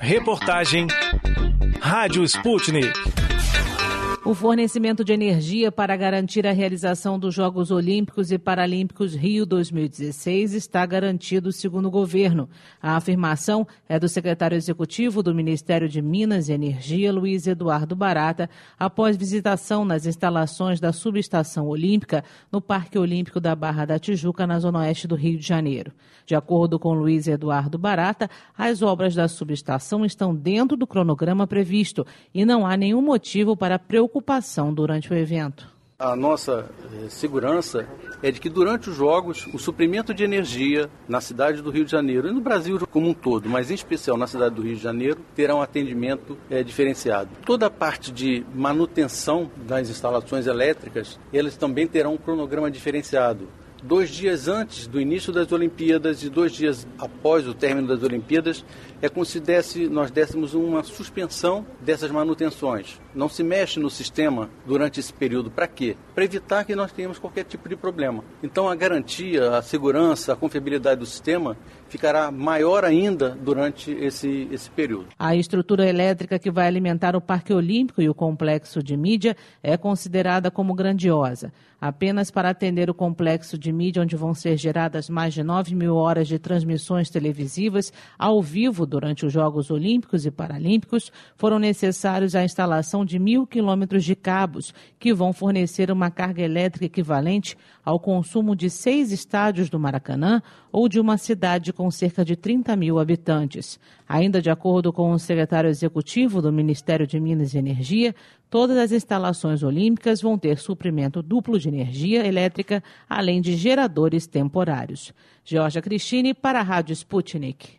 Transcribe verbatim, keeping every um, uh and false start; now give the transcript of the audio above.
Reportagem Rádio Sputnik. O fornecimento de energia para garantir a realização dos Jogos Olímpicos e Paralímpicos Rio dois mil e dezesseis está garantido, segundo o governo. A afirmação é do secretário executivo do Ministério de Minas e Energia, Luiz Eduardo Barata, após visitação nas instalações da subestação olímpica no Parque Olímpico da Barra da Tijuca, na zona oeste do Rio de Janeiro. De acordo com Luiz Eduardo Barata, as obras da subestação estão dentro do cronograma previsto e não há nenhum motivo para preocupação durante o evento. A nossa eh, segurança é de que durante os Jogos o suprimento de energia na cidade do Rio de Janeiro e no Brasil como um todo, mas em especial na cidade do Rio de Janeiro, terá um atendimento eh, diferenciado. Toda a parte de manutenção das instalações elétricas, elas também terão um cronograma diferenciado. Dois dias antes do início das Olimpíadas e dois dias após o término das Olimpíadas, é como se desse, nós dessemos uma suspensão dessas manutenções. Não se mexe no sistema durante esse período. Para quê? Para evitar que nós tenhamos qualquer tipo de problema. Então a garantia, a segurança, a confiabilidade do sistema ficará maior ainda durante esse, esse período. A estrutura elétrica que vai alimentar o Parque Olímpico e o complexo de mídia é considerada como grandiosa. Apenas para atender o complexo de mídia, onde vão ser geradas mais de nove mil horas de transmissões televisivas ao vivo durante os Jogos Olímpicos e Paralímpicos, foram necessários a instalação de mil quilômetros de cabos, que vão fornecer uma carga elétrica equivalente ao consumo de seis estádios do Maracanã ou de uma cidade com cerca de trinta mil habitantes. Ainda de acordo com o secretário executivo do Ministério de Minas e Energia, todas as instalações olímpicas vão ter suprimento duplo de energia elétrica, além de geradores temporários. Georgia Cristine para a Rádio Sputnik.